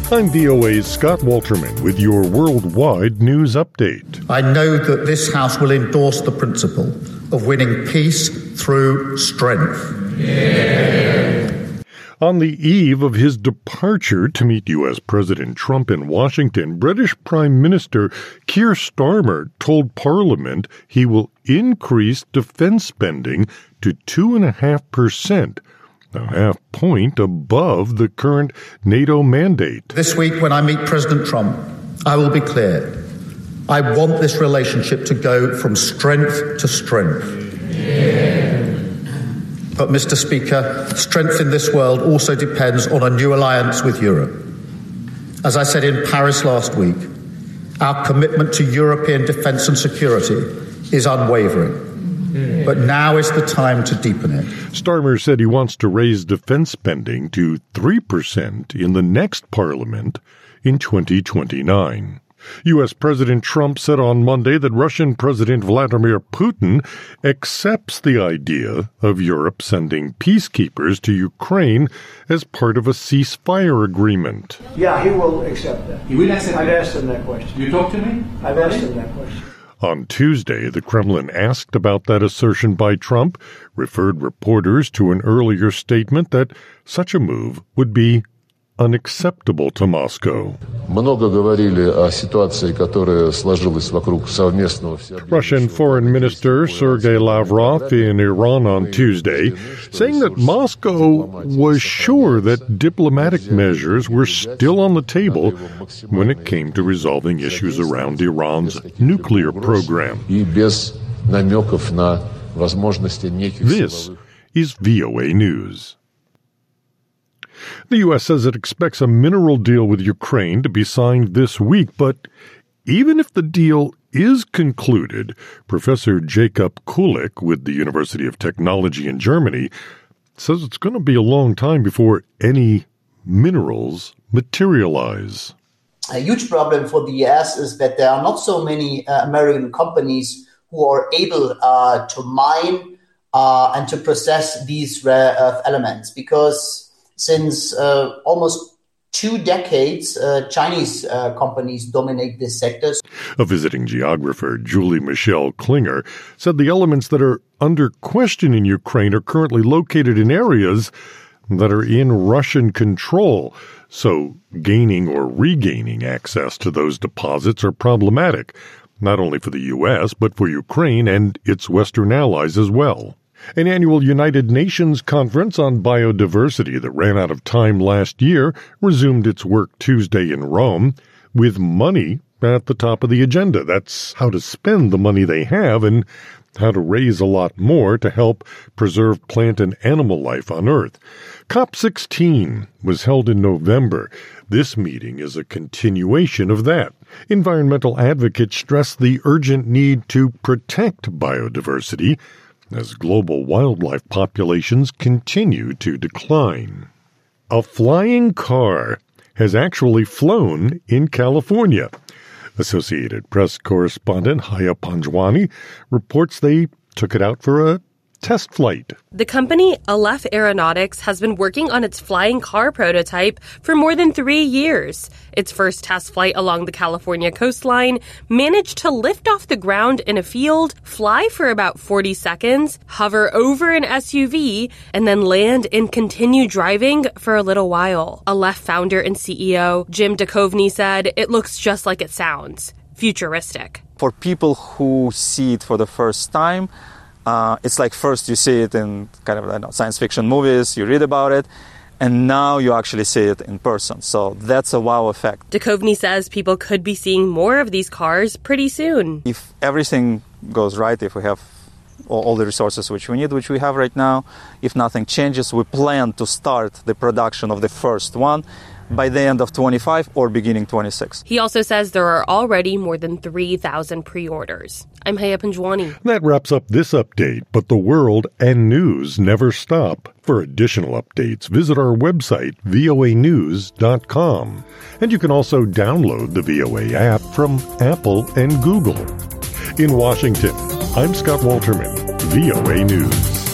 I'm VOA's Scott Walterman with your worldwide news update. I know that this House will endorse the principle of winning peace through strength. Yeah. On the eve of his departure to meet U.S. President Trump in Washington, British Prime Minister Keir Starmer told Parliament he will increase defense spending to 2.5%, a half point above the current NATO mandate. This week, when I meet President Trump, I will be clear. I want this relationship to go from strength to strength. Yeah. But, Mr. Speaker, strength in this world also depends on a new alliance with Europe. As I said in Paris last week, our commitment to European defence and security is unwavering. But now is the time to deepen it. Starmer said he wants to raise defense spending to 3% in the next Parliament in 2029. U.S. President Trump said on Monday that Russian President Vladimir Putin accepts the idea of Europe sending peacekeepers to Ukraine as part of a ceasefire agreement. Yeah, he will accept that. He will accept I've asked him that question. You talked to me? I've asked him that question. On Tuesday, the Kremlin asked about that assertion by Trump, referred reporters to an earlier statement that such a move would be unacceptable to Moscow. Russian Foreign Minister Sergei Lavrov in Iran on Tuesday, saying that Moscow was sure that diplomatic measures were still on the table when it came to resolving issues around Iran's nuclear program. This is VOA News. The U.S. says it expects a mineral deal with Ukraine to be signed this week, but even if the deal is concluded, Professor Jacob Kulik with the University of Technology in Germany says it's going to be a long time before any minerals materialize. A huge problem for the U.S. is that there are not so many American companies who are able to mine and to process these rare earth elements, because since almost 2 decades, Chinese companies dominate this sector. A visiting geographer, Julie Michelle Klinger, said the elements that are under question in Ukraine are currently located in areas that are in Russian control, so gaining or regaining access to those deposits are problematic, not only for the U.S., but for Ukraine and its Western allies as well. An annual United Nations conference on biodiversity that ran out of time last year resumed its work Tuesday in Rome, with money at the top of the agenda. That's how to spend the money they have and how to raise a lot more to help preserve plant and animal life on Earth. COP16 was held in November. This meeting is a continuation of that. Environmental advocates stress the urgent need to protect biodiversity as global wildlife populations continue to decline. A flying car has actually flown in California. Associated Press correspondent Haya Panjwani reports they took it out for a test flight. The company Aleph Aeronautics has been working on its flying car prototype for more than 3 years. Its first test flight along the California coastline managed to lift off the ground in a field, fly for about 40 seconds, hover over an SUV, and then land and continue driving for a little while. Aleph founder and CEO Jim Duchovny said it looks just like it sounds, futuristic. For people who see it for the first time, it's like first you see it in kind of science fiction movies, you read about it, and now you actually see it in person. So that's a wow effect. Duchovny says people could be seeing more of these cars pretty soon. If everything goes right, if we have all the resources which we need, which we have right now, if nothing changes, we plan to start the production of the first one by the end of 25 or beginning 26. He also says there are already more than 3,000 pre-orders. I'm Haya Panjwani. That wraps up this update, but the world and news never stop. For additional updates, visit our website, voanews.com. And you can also download the VOA app from Apple and Google. In Washington, I'm Scott Walterman, VOA News.